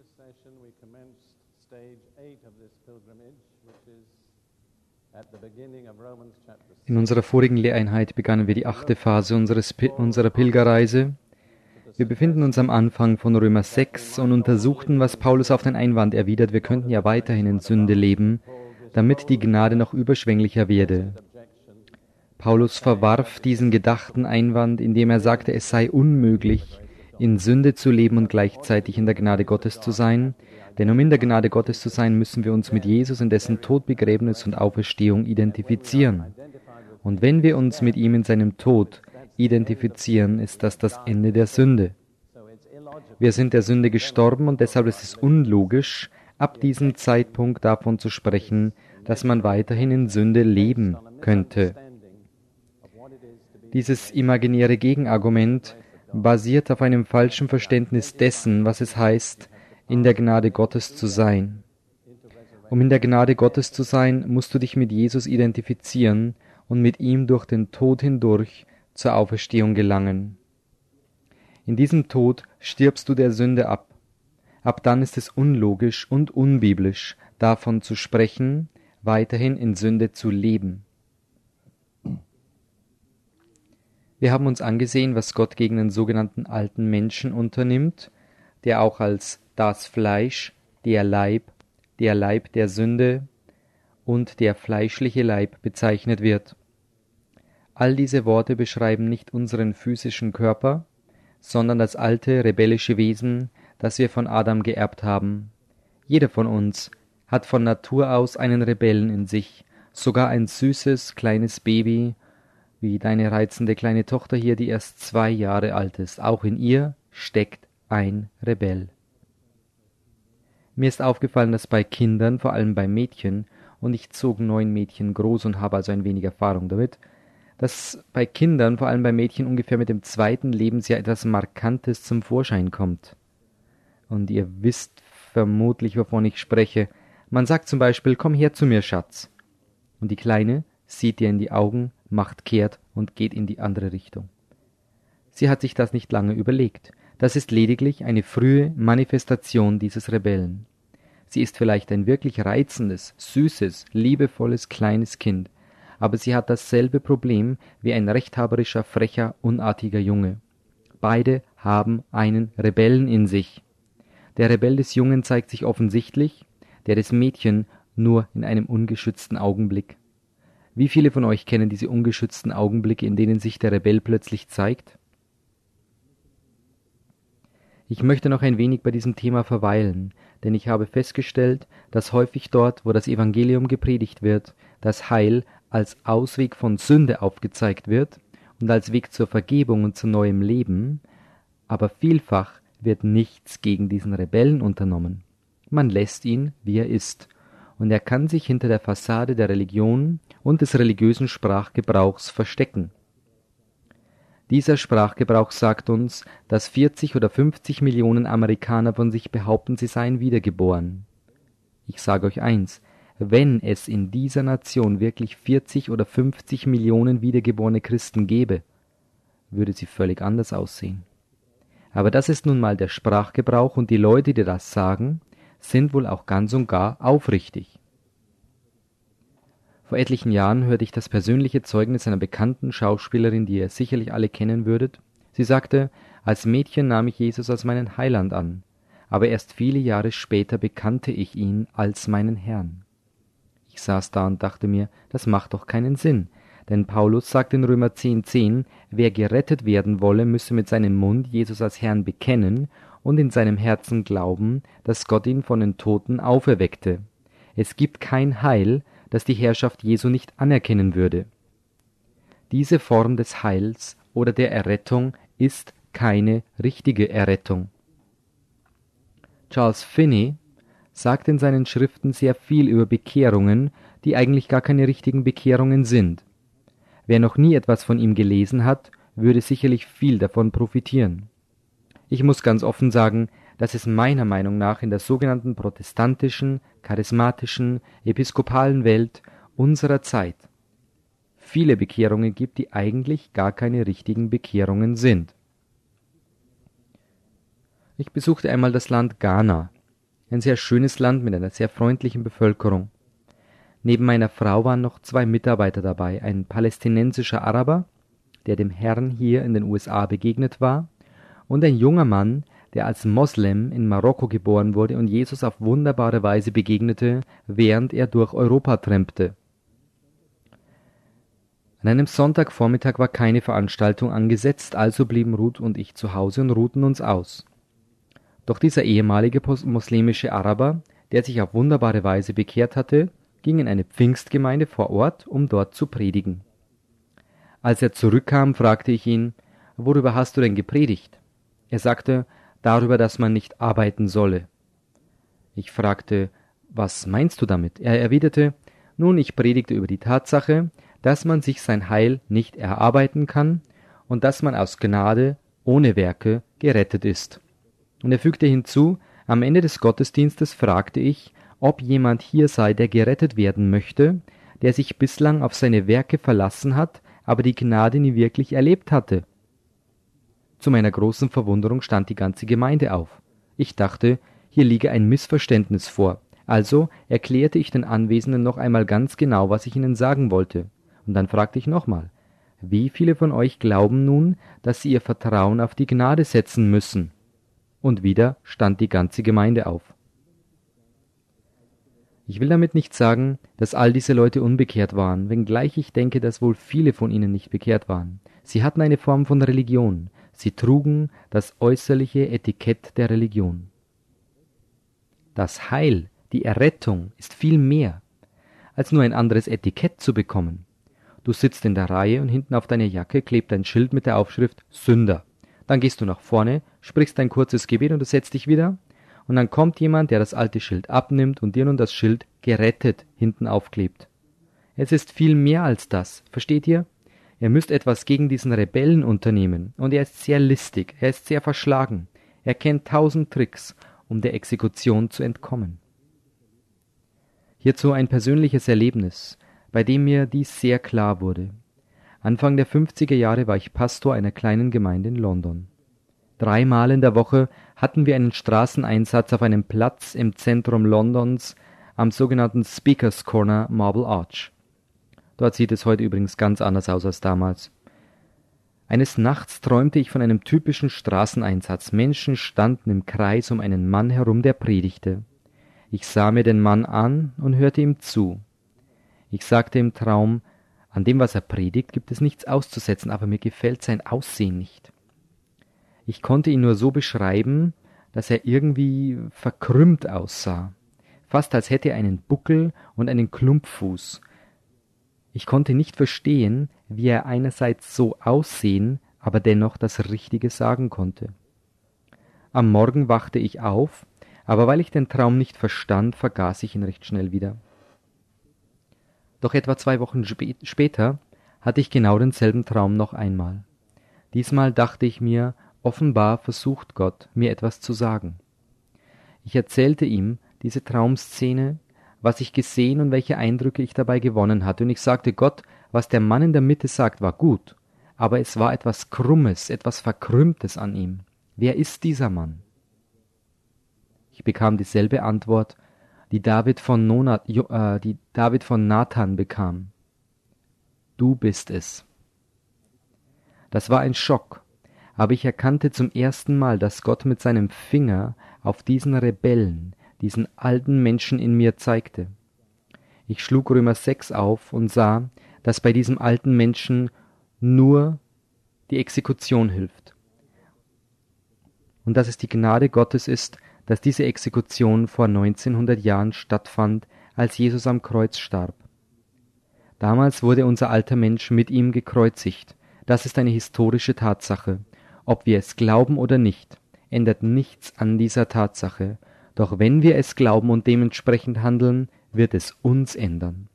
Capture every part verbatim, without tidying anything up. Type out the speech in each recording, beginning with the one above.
previous session we commenced stage eight of this pilgrimage, which is at the beginning of Romans chapter six. In unserer vorigen Lehreinheit begannen wir die achte Phase unseres, unserer Pilgerreise. Wir befinden uns am Anfang von Römer sechs und untersuchten, was Paulus auf den Einwand erwidert, wir könnten ja weiterhin in Sünde leben, damit die Gnade noch überschwänglicher werde. Paulus verwarf diesen gedachten Einwand, indem er sagte, es sei unmöglich, in Sünde zu leben und gleichzeitig in der Gnade Gottes zu sein, denn um in der Gnade Gottes zu sein, müssen wir uns mit Jesus in dessen Tod, Begräbnis und Auferstehung identifizieren. Und wenn wir uns mit ihm in seinem Tod identifizieren, ist das das Ende der Sünde. Wir sind der Sünde gestorben und deshalb ist es unlogisch, ab diesem Zeitpunkt davon zu sprechen, dass man weiterhin in Sünde leben könnte. Dieses imaginäre Gegenargument basiert auf einem falschen Verständnis dessen, was es heißt, in der Gnade Gottes zu sein. Um in der Gnade Gottes zu sein, musst du dich mit Jesus identifizieren und mit ihm durch den Tod hindurch zur Auferstehung gelangen. In diesem Tod stirbst du der Sünde ab. Ab dann ist es unlogisch und unbiblisch, davon zu sprechen, weiterhin in Sünde zu leben. Wir haben uns angesehen, was Gott gegen den sogenannten alten Menschen unternimmt, der auch als das Fleisch, der Leib, der Leib der Sünde und der fleischliche Leib bezeichnet wird. All diese Worte beschreiben nicht unseren physischen Körper, sondern das alte, rebellische Wesen, das wir von Adam geerbt haben. Jeder von uns hat von Natur aus einen Rebellen in sich, sogar ein süßes, kleines Baby, wie deine reizende kleine Tochter hier, die erst zwei Jahre alt ist. Auch in ihr steckt ein Rebell. Mir ist aufgefallen, dass bei Kindern, vor allem bei Mädchen, und ich zog neun Mädchen groß und habe also ein wenig Erfahrung damit, dass bei Kindern, vor allem bei Mädchen, ungefähr mit dem zweiten Lebensjahr etwas Markantes zum Vorschein kommt. Und ihr wisst vermutlich, wovon ich spreche. Man sagt zum Beispiel, komm her zu mir, Schatz. Und die Kleine sieht dir in die Augen, macht kehrt und geht in die andere Richtung. Sie hat sich das nicht lange überlegt. Das ist lediglich eine frühe Manifestation dieses Rebellen. Sie ist vielleicht ein wirklich reizendes, süßes, liebevolles kleines Kind, aber sie hat dasselbe Problem wie ein rechthaberischer, frecher, unartiger Junge. Beide haben einen Rebellen in sich. Der Rebell des Jungen zeigt sich offensichtlich, der des Mädchen nur in einem ungeschützten Augenblick. Wie viele von euch kennen diese ungeschützten Augenblicke, in denen sich der Rebell plötzlich zeigt? Ich möchte noch ein wenig bei diesem Thema verweilen, denn ich habe festgestellt, dass häufig dort, wo das Evangelium gepredigt wird, das Heil als Ausweg von Sünde aufgezeigt wird und als Weg zur Vergebung und zu neuem Leben, aber vielfach wird nichts gegen diesen Rebellen unternommen. Man lässt ihn, wie er ist, und er kann sich hinter der Fassade der Religion und des religiösen Sprachgebrauchs verstecken. Dieser Sprachgebrauch sagt uns, dass vierzig oder fünfzig Millionen Amerikaner von sich behaupten, sie seien wiedergeboren. Ich sage euch eins, wenn es in dieser Nation wirklich vierzig oder fünfzig Millionen wiedergeborene Christen gäbe, würde sie völlig anders aussehen. Aber das ist nun mal der Sprachgebrauch und die Leute, die das sagen, sind wohl auch ganz und gar aufrichtig. Vor etlichen Jahren hörte ich das persönliche Zeugnis einer bekannten Schauspielerin, die ihr sicherlich alle kennen würdet. Sie sagte, als Mädchen nahm ich Jesus als meinen Heiland an, aber erst viele Jahre später bekannte ich ihn als meinen Herrn. Ich saß da und dachte mir, das macht doch keinen Sinn, denn Paulus sagt in Römer zehn zehn, wer gerettet werden wolle, müsse mit seinem Mund Jesus als Herrn bekennen und in seinem Herzen glauben, dass Gott ihn von den Toten auferweckte. Es gibt kein Heil, das die Herrschaft Jesu nicht anerkennen würde. Diese Form des Heils oder der Errettung ist keine richtige Errettung. Charles Finney sagt in seinen Schriften sehr viel über Bekehrungen, die eigentlich gar keine richtigen Bekehrungen sind. Wer noch nie etwas von ihm gelesen hat, würde sicherlich viel davon profitieren. Ich muss ganz offen sagen, dass es meiner Meinung nach in der sogenannten protestantischen, charismatischen, episkopalen Welt unserer Zeit viele Bekehrungen gibt, die eigentlich gar keine richtigen Bekehrungen sind. Ich besuchte einmal das Land Ghana. ein sehr schönes Land mit einer sehr freundlichen Bevölkerung. Neben meiner Frau waren noch zwei Mitarbeiter dabei, ein palästinensischer Araber, der dem Herrn hier in den U S A begegnet war, und ein junger Mann, der als Moslem in Marokko geboren wurde und Jesus auf wunderbare Weise begegnete, während er durch Europa trampte. An einem Sonntagvormittag war keine Veranstaltung angesetzt, also blieben Ruth und ich zu Hause und ruhten uns aus. Doch dieser ehemalige moslemische Araber, der sich auf wunderbare Weise bekehrt hatte, ging in eine Pfingstgemeinde vor Ort, um dort zu predigen. Als er zurückkam, fragte ich ihn, worüber hast du denn gepredigt? Er sagte, darüber, dass man nicht arbeiten solle. Ich fragte, was meinst du damit? Er erwiderte, nun, ich predigte über die Tatsache, dass man sich sein Heil nicht erarbeiten kann und dass man aus Gnade ohne Werke gerettet ist. Und er fügte hinzu, am Ende des Gottesdienstes fragte ich, ob jemand hier sei, der gerettet werden möchte, der sich bislang auf seine Werke verlassen hat, aber die Gnade nie wirklich erlebt hatte. Zu meiner großen Verwunderung stand die ganze Gemeinde auf. Ich dachte, hier liege ein Missverständnis vor. Also erklärte ich den Anwesenden noch einmal ganz genau, was ich ihnen sagen wollte. Und dann fragte ich nochmal, wie viele von euch glauben nun, dass sie ihr Vertrauen auf die Gnade setzen müssen? Und wieder stand die ganze Gemeinde auf. Ich will damit nicht sagen, dass all diese Leute unbekehrt waren, wenngleich ich denke, dass wohl viele von ihnen nicht bekehrt waren. Sie hatten eine Form von Religion. Sie trugen das äußerliche Etikett der Religion. Das Heil, die Errettung, ist viel mehr, als nur ein anderes Etikett zu bekommen. Du sitzt in der Reihe und hinten auf deiner Jacke klebt ein Schild mit der Aufschrift Sünder. Dann gehst du nach vorne, sprichst ein kurzes Gebet und du setzt dich wieder. Und dann kommt jemand, der das alte Schild abnimmt und dir nun das Schild gerettet hinten aufklebt. Es ist viel mehr als das, versteht ihr? Ihr müsst etwas gegen diesen Rebellen unternehmen. Und er ist sehr listig, er ist sehr verschlagen. Er kennt tausend Tricks, um der Exekution zu entkommen. Hierzu ein persönliches Erlebnis, bei dem mir dies sehr klar wurde. Anfang der fünfziger Jahre war ich Pastor einer kleinen Gemeinde in London. Dreimal in der Woche hatten wir einen Straßeneinsatz auf einem Platz im Zentrum Londons am sogenannten Speakers Corner Marble Arch. Dort sieht es heute übrigens ganz anders aus als damals. Eines Nachts träumte ich von einem typischen Straßeneinsatz. Menschen standen im Kreis um einen Mann herum, der predigte. Ich sah mir den Mann an und hörte ihm zu. Ich sagte im Traum, an dem, was er predigt, gibt es nichts auszusetzen, aber mir gefällt sein Aussehen nicht. Ich konnte ihn nur so beschreiben, dass er irgendwie verkrümmt aussah, fast als hätte er einen Buckel und einen Klumpfuß. Ich konnte nicht verstehen, wie er einerseits so aussehen, aber dennoch das Richtige sagen konnte. Am Morgen wachte ich auf, aber weil ich den Traum nicht verstand, vergaß ich ihn recht schnell wieder. Doch etwa zwei Wochen spä- später hatte ich genau denselben Traum noch einmal. Diesmal dachte ich mir, offenbar versucht Gott, mir etwas zu sagen. Ich erzählte ihm diese Traumszene, was ich gesehen und welche Eindrücke ich dabei gewonnen hatte, und ich sagte Gott, was der Mann in der Mitte sagt, war gut, aber es war etwas Krummes, etwas Verkrümmtes an ihm. Wer ist dieser Mann? Ich bekam dieselbe Antwort, die David von, Nona, äh, die David von Nathan bekam. Du bist es. Das war ein Schock, aber ich erkannte zum ersten Mal, dass Gott mit seinem Finger auf diesen Rebellen, diesen alten Menschen in mir zeigte. Ich schlug Römer sechs auf und sah, dass bei diesem alten Menschen nur die Exekution hilft. Und dass es die Gnade Gottes ist, dass diese Exekution vor neunzehnhundert Jahren stattfand, als Jesus am Kreuz starb. Damals wurde unser alter Mensch mit ihm gekreuzigt. Das ist eine historische Tatsache. Ob wir es glauben oder nicht, ändert nichts an dieser Tatsache. Doch wenn wir es glauben und dementsprechend handeln, wird es uns ändern.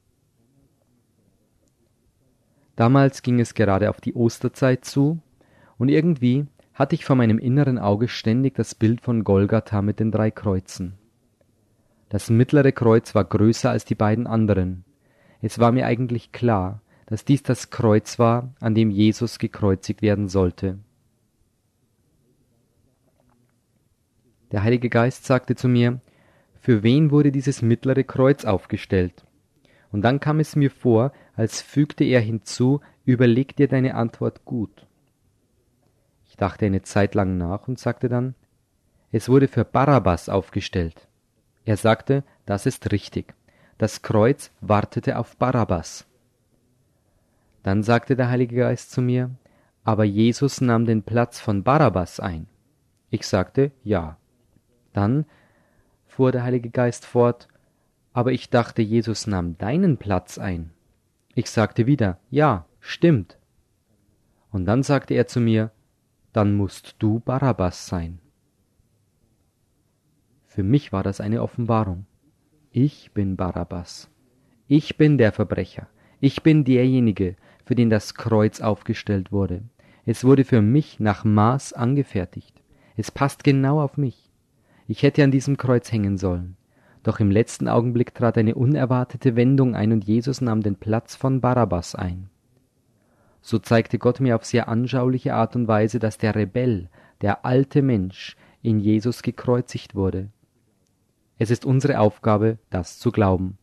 Damals ging es gerade auf die Osterzeit zu, und irgendwie hatte ich vor meinem inneren Auge ständig das Bild von Golgatha mit den drei Kreuzen. Das mittlere Kreuz war größer als die beiden anderen. Es war mir eigentlich klar, dass dies das Kreuz war, an dem Jesus gekreuzigt werden sollte. Der Heilige Geist sagte zu mir, für wen wurde dieses mittlere Kreuz aufgestellt? Und dann kam es mir vor, als fügte er hinzu, überleg dir deine Antwort gut. Ich dachte eine Zeit lang nach und sagte dann, es wurde für Barabbas aufgestellt. Er sagte, das ist richtig. Das Kreuz wartete auf Barabbas. Dann sagte der Heilige Geist zu mir, aber Jesus nahm den Platz von Barabbas ein. Ich sagte, ja. Dann fuhr der Heilige Geist fort, aber ich dachte, Jesus nahm deinen Platz ein. Ich sagte wieder, ja, stimmt. Und dann sagte er zu mir, dann musst du Barabbas sein. Für mich war das eine Offenbarung. Ich bin Barabbas. Ich bin der Verbrecher. Ich bin derjenige, für den das Kreuz aufgestellt wurde. Es wurde für mich nach Maß angefertigt. Es passt genau auf mich. Ich hätte an diesem Kreuz hängen sollen. Doch im letzten Augenblick trat eine unerwartete Wendung ein und Jesus nahm den Platz von Barabbas ein. So zeigte Gott mir auf sehr anschauliche Art und Weise, dass der Rebell, der alte Mensch, in Jesus gekreuzigt wurde. Es ist unsere Aufgabe, das zu glauben.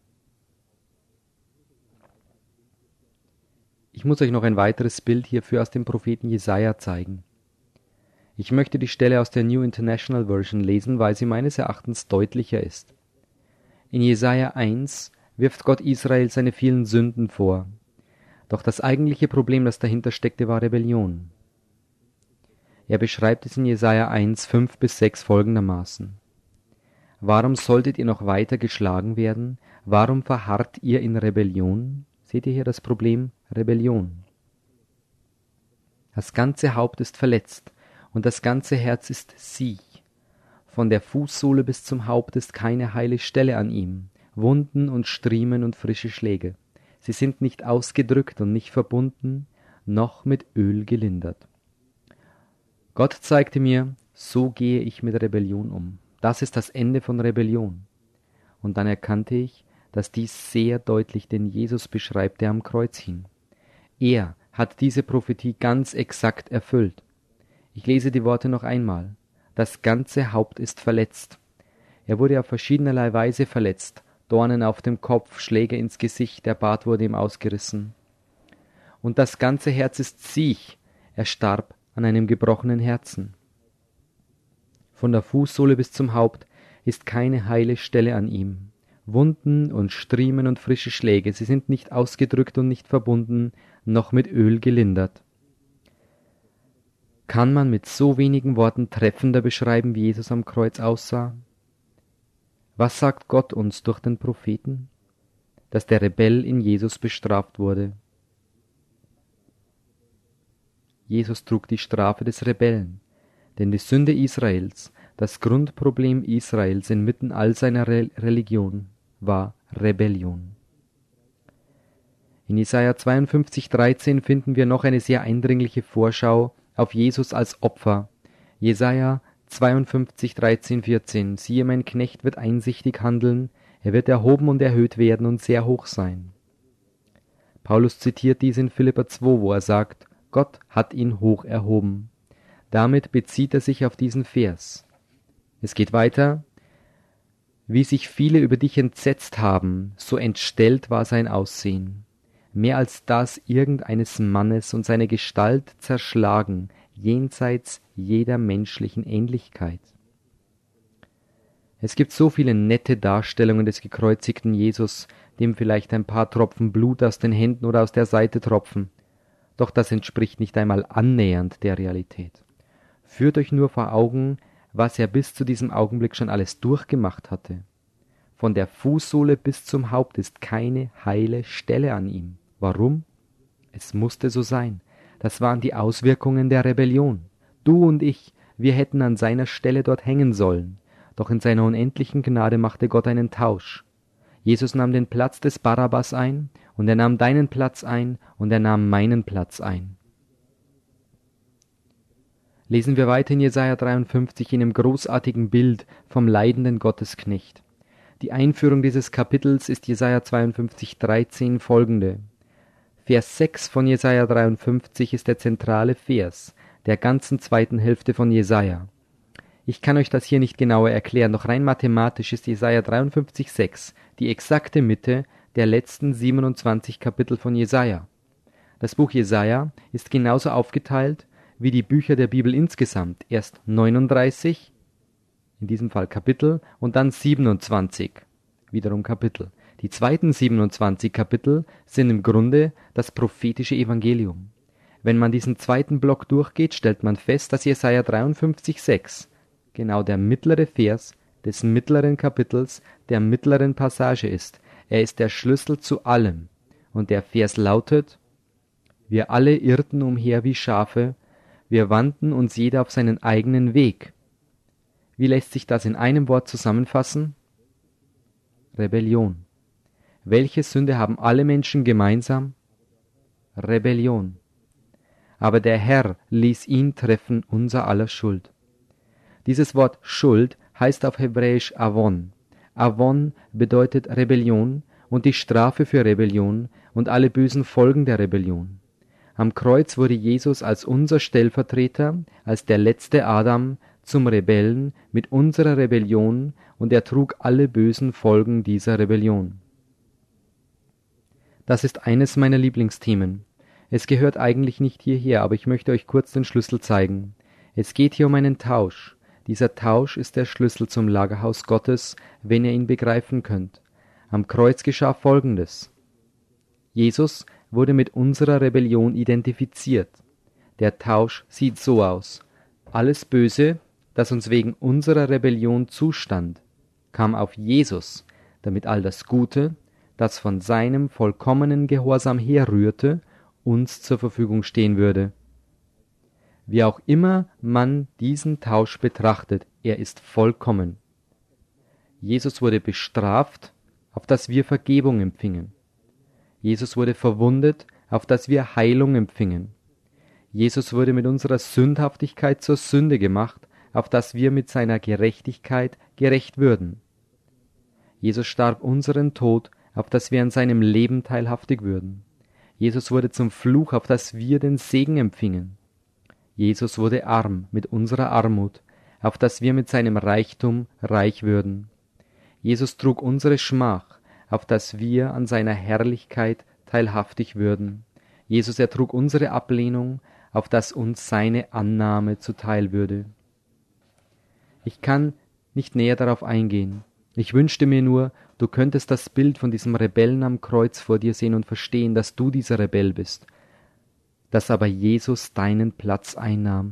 Ich muss euch noch ein weiteres Bild hierfür aus dem Propheten Jesaja zeigen. Ich möchte die Stelle aus der New International Version lesen, weil sie meines Erachtens deutlicher ist. In Jesaja eins wirft Gott Israel seine vielen Sünden vor. Doch das eigentliche Problem, das dahinter steckte, war Rebellion. Er beschreibt es in Jesaja eins, fünf bis sechs folgendermaßen. Warum solltet ihr noch weiter geschlagen werden? Warum verharrt ihr in Rebellion? Seht ihr hier das Problem? Rebellion. Das ganze Haupt ist verletzt und das ganze Herz ist siech. Von der Fußsohle bis zum Haupt ist keine heile Stelle an ihm, Wunden und Striemen und frische Schläge. Sie sind nicht ausgedrückt und nicht verbunden, noch mit Öl gelindert. Gott zeigte mir, so gehe ich mit Rebellion um. Das ist das Ende von Rebellion. Und dann erkannte ich, dass dies sehr deutlich den Jesus beschreibt, der am Kreuz hing. Er hat diese Prophetie ganz exakt erfüllt. Ich lese die Worte noch einmal. Das ganze Haupt ist verletzt. Er wurde auf verschiedenerlei Weise verletzt. Dornen auf dem Kopf, Schläge ins Gesicht, der Bart wurde ihm ausgerissen. Und das ganze Herz ist siech. Er starb an einem gebrochenen Herzen. Von der Fußsohle bis zum Haupt ist keine heile Stelle an ihm. Wunden und Striemen und frische Schläge, sie sind nicht ausgedrückt und nicht verbunden, noch mit Öl gelindert. Kann man mit so wenigen Worten treffender beschreiben, wie Jesus am Kreuz aussah? Was sagt Gott uns durch den Propheten? Dass der Rebell in Jesus bestraft wurde. Jesus trug die Strafe des Rebellen, denn die Sünde Israels, das Grundproblem Israels inmitten all seiner Re- Religion, war Rebellion. In Jesaja zweiundfünfzig, dreizehn finden wir noch eine sehr eindringliche Vorschau auf Jesus als Opfer. Jesaja zweiundfünfzig, dreizehn, vierzehn. Siehe, mein Knecht wird einsichtig handeln, er wird erhoben und erhöht werden und sehr hoch sein. Paulus zitiert dies in Philipper zwei, wo er sagt, Gott hat ihn hoch erhoben. Damit bezieht er sich auf diesen Vers. Es geht weiter. Wie sich viele über dich entsetzt haben, so entstellt war sein Aussehen. Mehr als das irgendeines Mannes und seine Gestalt zerschlagen, jenseits jeder menschlichen Ähnlichkeit. Es gibt so viele nette Darstellungen des gekreuzigten Jesus, dem vielleicht ein paar Tropfen Blut aus den Händen oder aus der Seite tropfen. Doch das entspricht nicht einmal annähernd der Realität. Führt euch nur vor Augen, was er bis zu diesem Augenblick schon alles durchgemacht hatte. Von der Fußsohle bis zum Haupt ist keine heile Stelle an ihm. Warum? Es musste so sein. Das waren die Auswirkungen der Rebellion. Du und ich, wir hätten an seiner Stelle dort hängen sollen. Doch in seiner unendlichen Gnade machte Gott einen Tausch. Jesus nahm den Platz des Barabbas ein, und er nahm deinen Platz ein, und er nahm meinen Platz ein. Lesen wir weiter in Jesaja dreiundfünfzig in einem großartigen Bild vom leidenden Gottesknecht. Die Einführung dieses Kapitels ist Jesaja zweiundfünfzig, dreizehn folgende. Vers sechs von Jesaja dreiundfünfzig ist der zentrale Vers der ganzen zweiten Hälfte von Jesaja. Ich kann euch das hier nicht genauer erklären, doch rein mathematisch ist Jesaja dreiundfünfzig Komma sechs die exakte Mitte der letzten siebenundzwanzig Kapitel von Jesaja. Das Buch Jesaja ist genauso aufgeteilt wie die Bücher der Bibel insgesamt. Erst neununddreißig, in diesem Fall Kapitel, und dann siebenundzwanzig, wiederum Kapitel. Die zweiten siebenundzwanzig Kapitel sind im Grunde das prophetische Evangelium. Wenn man diesen zweiten Block durchgeht, stellt man fest, dass Jesaja dreiundfünfzig Komma sechs genau der mittlere Vers des mittleren Kapitels der mittleren Passage ist. Er ist der Schlüssel zu allem. Und der Vers lautet: Wir alle irrten umher wie Schafe, wir wandten uns jeder auf seinen eigenen Weg. Wie lässt sich das in einem Wort zusammenfassen? Rebellion. Welche Sünde haben alle Menschen gemeinsam? Rebellion. Aber der Herr ließ ihn treffen, unser aller Schuld. Dieses Wort Schuld heißt auf Hebräisch Avon. Avon bedeutet Rebellion und die Strafe für Rebellion und alle bösen Folgen der Rebellion. Am Kreuz wurde Jesus als unser Stellvertreter, als der letzte Adam, zum Rebellen mit unserer Rebellion, und er trug alle bösen Folgen dieser Rebellion. Das ist eines meiner Lieblingsthemen. Es gehört eigentlich nicht hierher, aber ich möchte euch kurz den Schlüssel zeigen. Es geht hier um einen Tausch. Dieser Tausch ist der Schlüssel zum Lagerhaus Gottes, wenn ihr ihn begreifen könnt. Am Kreuz geschah Folgendes. Jesus wurde mit unserer Rebellion identifiziert. Der Tausch sieht so aus. Alles Böse, das uns wegen unserer Rebellion zustand, kam auf Jesus, damit all das Gute, das von seinem vollkommenen Gehorsam herrührte, uns zur Verfügung stehen würde. Wie auch immer man diesen Tausch betrachtet, er ist vollkommen. Jesus wurde bestraft, auf dass wir Vergebung empfingen. Jesus wurde verwundet, auf dass wir Heilung empfingen. Jesus wurde mit unserer Sündhaftigkeit zur Sünde gemacht, auf dass wir mit seiner Gerechtigkeit gerecht würden. Jesus starb unseren Tod, auf dass wir an seinem Leben teilhaftig würden. Jesus wurde zum Fluch, auf dass wir den Segen empfingen. Jesus wurde arm mit unserer Armut, auf dass wir mit seinem Reichtum reich würden. Jesus trug unsere Schmach, auf dass wir an seiner Herrlichkeit teilhaftig würden. Jesus ertrug unsere Ablehnung, auf dass uns seine Annahme zuteil würde. Ich kann nicht näher darauf eingehen. Ich wünschte mir nur, du könntest das Bild von diesem Rebellen am Kreuz vor dir sehen und verstehen, dass du dieser Rebell bist, dass aber Jesus deinen Platz einnahm.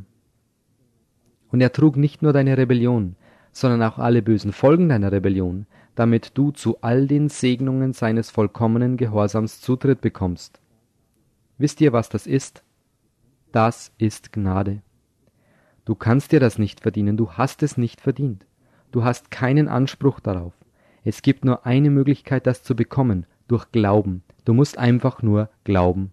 Und er trug nicht nur deine Rebellion, sondern auch alle bösen Folgen deiner Rebellion, damit du zu all den Segnungen seines vollkommenen Gehorsams Zutritt bekommst. Wisst ihr, was das ist? Das ist Gnade. Du kannst dir das nicht verdienen, du hast es nicht verdient. Du hast keinen Anspruch darauf. Es gibt nur eine Möglichkeit, das zu bekommen, durch Glauben. Du musst einfach nur glauben.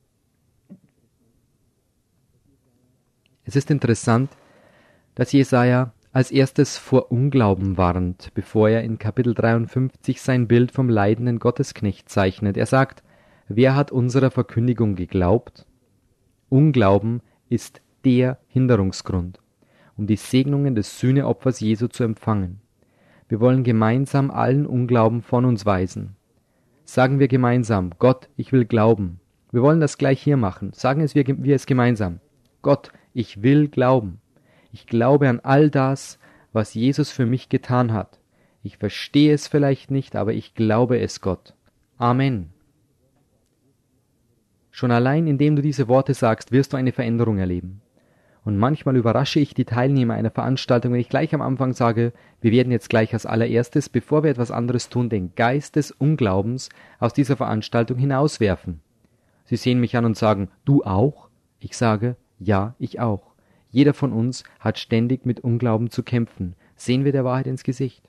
Es ist interessant, dass Jesaja als erstes vor Unglauben warnt, bevor er in Kapitel dreiundfünfzig sein Bild vom leidenden Gottesknecht zeichnet. Er sagt, wer hat unserer Verkündigung geglaubt? Unglauben ist der Hinderungsgrund, um die Segnungen des Sühneopfers Jesu zu empfangen. Wir wollen gemeinsam allen Unglauben von uns weisen. Sagen wir gemeinsam, Gott, ich will glauben. Wir wollen das gleich hier machen. Sagen es wir, wir es gemeinsam. Gott, ich will glauben. Ich glaube an all das, was Jesus für mich getan hat. Ich verstehe es vielleicht nicht, aber ich glaube es, Gott. Amen. Schon allein, indem du diese Worte sagst, wirst du eine Veränderung erleben. Und manchmal überrasche ich die Teilnehmer einer Veranstaltung, wenn ich gleich am Anfang sage, wir werden jetzt gleich als allererstes, bevor wir etwas anderes tun, den Geist des Unglaubens aus dieser Veranstaltung hinauswerfen. Sie sehen mich an und sagen, du auch? Ich sage, ja, ich auch. Jeder von uns hat ständig mit Unglauben zu kämpfen. Sehen wir der Wahrheit ins Gesicht.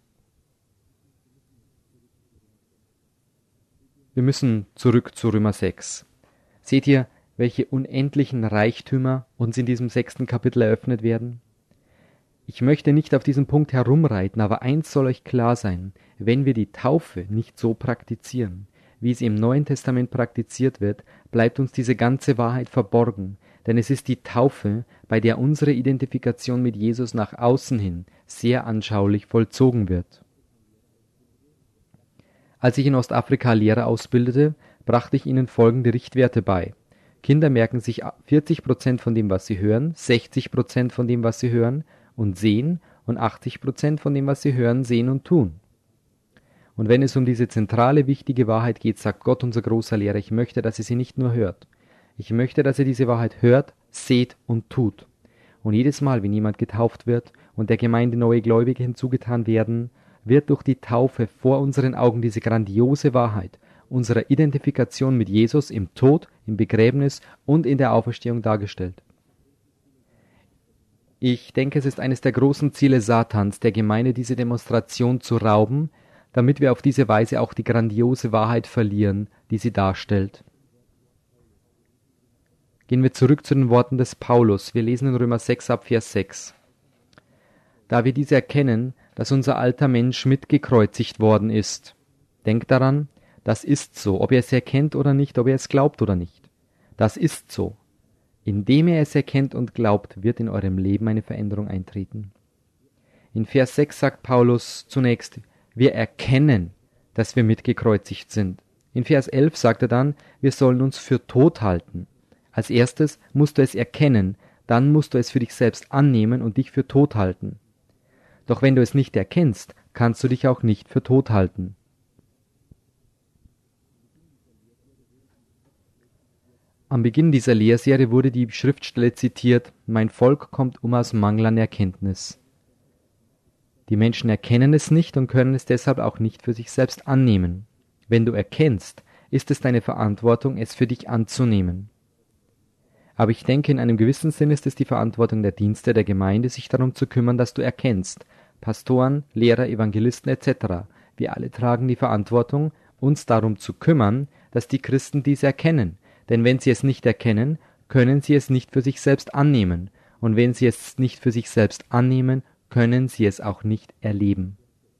Wir müssen zurück zu Römer sechs. Seht ihr, welche unendlichen Reichtümer uns in diesem sechsten Kapitel eröffnet werden? Ich möchte nicht auf diesen Punkt herumreiten, aber eins soll euch klar sein, wenn wir die Taufe nicht so praktizieren, wie sie im Neuen Testament praktiziert wird, bleibt uns diese ganze Wahrheit verborgen, denn es ist die Taufe, bei der unsere Identifikation mit Jesus nach außen hin sehr anschaulich vollzogen wird. Als ich in Ostafrika Lehrer ausbildete, brachte ich ihnen folgende Richtwerte bei. Kinder merken sich vierzig Prozent von dem, was sie hören, sechzig Prozent von dem, was sie hören und sehen und achtzig Prozent von dem, was sie hören, sehen und tun. Und wenn es um diese zentrale, wichtige Wahrheit geht, sagt Gott, unser großer Lehrer, ich möchte, dass ihr sie nicht nur hört. Ich möchte, dass ihr diese Wahrheit hört, seht und tut. Und jedes Mal, wenn jemand getauft wird und der Gemeinde neue Gläubige hinzugetan werden, wird durch die Taufe vor unseren Augen diese grandiose Wahrheit unserer Identifikation mit Jesus im Tod, im Begräbnis und in der Auferstehung dargestellt. Ich denke, es ist eines der großen Ziele Satans, der Gemeinde diese Demonstration zu rauben, damit wir auf diese Weise auch die grandiose Wahrheit verlieren, die sie darstellt. Gehen wir zurück zu den Worten des Paulus. Wir lesen in Römer sechs ab Vers sechs. Da wir dies erkennen, dass unser alter Mensch mitgekreuzigt worden ist. Denkt daran, das ist so, ob ihr es erkennt oder nicht, ob ihr es glaubt oder nicht. Das ist so. Indem ihr es erkennt und glaubt, wird in eurem Leben eine Veränderung eintreten. In Vers sechs sagt Paulus zunächst, wir erkennen, dass wir mitgekreuzigt sind. In Vers elf sagt er dann, wir sollen uns für tot halten. Als erstes musst du es erkennen, dann musst du es für dich selbst annehmen und dich für tot halten. Doch wenn du es nicht erkennst, kannst du dich auch nicht für tot halten. Am Beginn dieser Lehrserie wurde die Schriftstelle zitiert, mein Volk kommt um aus Mangel an Erkenntnis. Die Menschen erkennen es nicht und können es deshalb auch nicht für sich selbst annehmen. Wenn du erkennst, ist es deine Verantwortung, es für dich anzunehmen. Aber ich denke, in einem gewissen Sinn ist es die Verantwortung der Dienste der Gemeinde, sich darum zu kümmern, dass du erkennst. Pastoren, Lehrer, Evangelisten et cetera. Wir alle tragen die Verantwortung, uns darum zu kümmern, dass die Christen dies erkennen. Denn wenn sie es nicht erkennen, können sie es nicht für sich selbst annehmen. Und wenn sie es nicht für sich selbst annehmen, können sie es auch nicht erleben.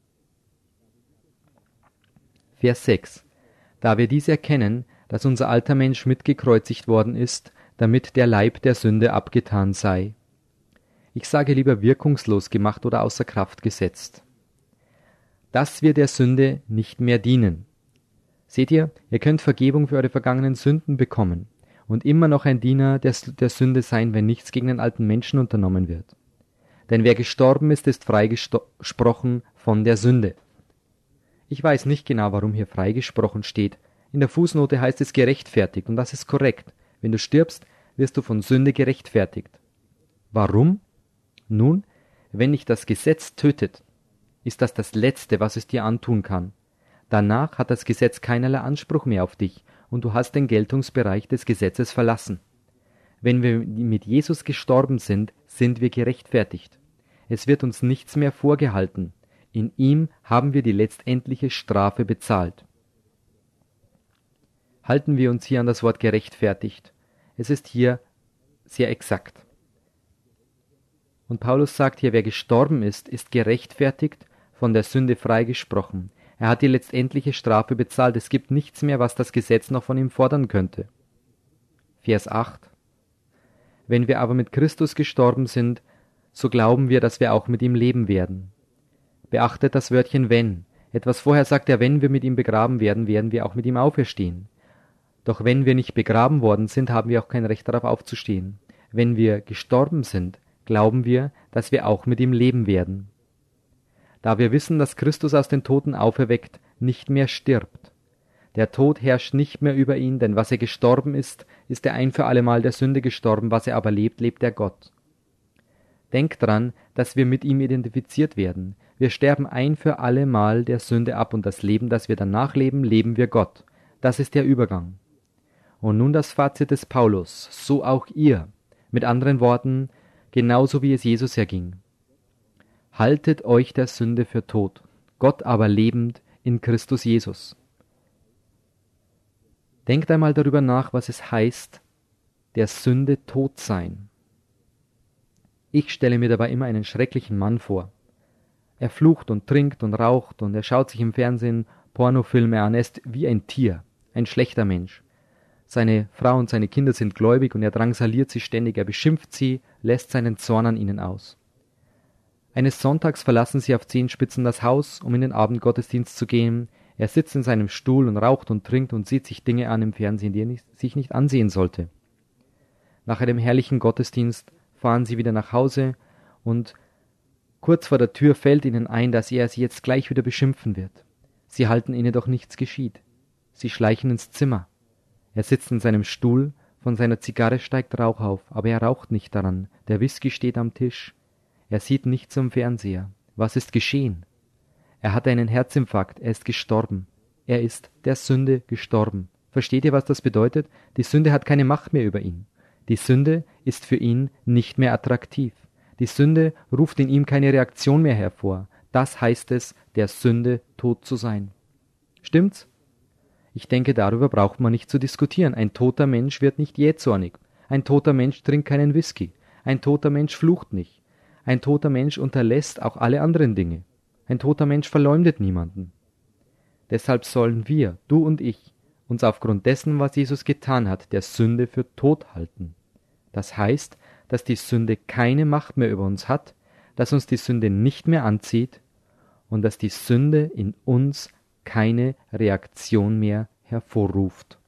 Vers sechs. Da wir dies erkennen, dass unser alter Mensch mitgekreuzigt worden ist, damit der Leib der Sünde abgetan sei. Ich sage lieber wirkungslos gemacht oder außer Kraft gesetzt. Dass wir der Sünde nicht mehr dienen. Seht ihr, ihr könnt Vergebung für eure vergangenen Sünden bekommen und immer noch ein Diener der, der Sünde sein, wenn nichts gegen den alten Menschen unternommen wird. Denn wer gestorben ist, ist freigesprochen von der Sünde. Ich weiß nicht genau, warum hier freigesprochen steht. In der Fußnote heißt es gerechtfertigt und das ist korrekt. Wenn du stirbst, wirst du von Sünde gerechtfertigt. Warum? Nun, wenn dich das Gesetz tötet, ist das das Letzte, was es dir antun kann. Danach hat das Gesetz keinerlei Anspruch mehr auf dich und du hast den Geltungsbereich des Gesetzes verlassen. Wenn wir mit Jesus gestorben sind, sind wir gerechtfertigt. Es wird uns nichts mehr vorgehalten. In ihm haben wir die letztendliche Strafe bezahlt. Halten wir uns hier an das Wort gerechtfertigt. Es ist hier sehr exakt. Und Paulus sagt hier, wer gestorben ist, ist gerechtfertigt, von der Sünde freigesprochen. Er hat die letztendliche Strafe bezahlt. Es gibt nichts mehr, was das Gesetz noch von ihm fordern könnte. Vers acht. Wenn wir aber mit Christus gestorben sind, so glauben wir, dass wir auch mit ihm leben werden. Beachtet das Wörtchen wenn. Etwas vorher sagt er, wenn wir mit ihm begraben werden, werden wir auch mit ihm auferstehen. Doch wenn wir nicht begraben worden sind, haben wir auch kein Recht darauf aufzustehen. Wenn wir gestorben sind, glauben wir, dass wir auch mit ihm leben werden. Da wir wissen, dass Christus aus den Toten auferweckt, nicht mehr stirbt. Der Tod herrscht nicht mehr über ihn, denn was er gestorben ist, ist er ein für allemal der Sünde gestorben, was er aber lebt, lebt er Gott. Denkt dran, dass wir mit ihm identifiziert werden. Wir sterben ein für allemal der Sünde ab und das Leben, das wir danach leben, leben wir Gott. Das ist der Übergang. Und nun das Fazit des Paulus, so auch ihr. Mit anderen Worten, genauso wie es Jesus erging. Haltet euch der Sünde für tot, Gott aber lebend in Christus Jesus. Denkt einmal darüber nach, was es heißt, der Sünde tot sein. Ich stelle mir dabei immer einen schrecklichen Mann vor. Er flucht und trinkt und raucht und er schaut sich im Fernsehen Pornofilme an, er ist wie ein Tier, ein schlechter Mensch. Seine Frau und seine Kinder sind gläubig und er drangsaliert sie ständig, er beschimpft sie, lässt seinen Zorn an ihnen aus. Eines Sonntags verlassen sie auf Zehenspitzen das Haus, um in den Abendgottesdienst zu gehen. Er sitzt in seinem Stuhl und raucht und trinkt und sieht sich Dinge an im Fernsehen, die er nicht, sich nicht ansehen sollte. Nach einem herrlichen Gottesdienst fahren sie wieder nach Hause und kurz vor der Tür fällt ihnen ein, dass er sie jetzt gleich wieder beschimpfen wird. Sie halten inne, doch nichts geschieht. Sie schleichen ins Zimmer. Er sitzt in seinem Stuhl, von seiner Zigarre steigt Rauch auf, aber er raucht nicht daran. Der Whisky steht am Tisch. Er sieht nicht zum Fernseher. Was ist geschehen? Er hatte einen Herzinfarkt, er ist gestorben. Er ist der Sünde gestorben. Versteht ihr, was das bedeutet? Die Sünde hat keine Macht mehr über ihn. Die Sünde ist für ihn nicht mehr attraktiv. Die Sünde ruft in ihm keine Reaktion mehr hervor. Das heißt es, der Sünde tot zu sein. Stimmt's? Ich denke, darüber braucht man nicht zu diskutieren. Ein toter Mensch wird nicht jähzornig. Ein toter Mensch trinkt keinen Whisky. Ein toter Mensch flucht nicht. Ein toter Mensch unterlässt auch alle anderen Dinge. Ein toter Mensch verleumdet niemanden. Deshalb sollen wir, du und ich, uns aufgrund dessen, was Jesus getan hat, der Sünde für tot halten. Das heißt, dass die Sünde keine Macht mehr über uns hat, dass uns die Sünde nicht mehr anzieht und dass die Sünde in uns keine Reaktion mehr hervorruft.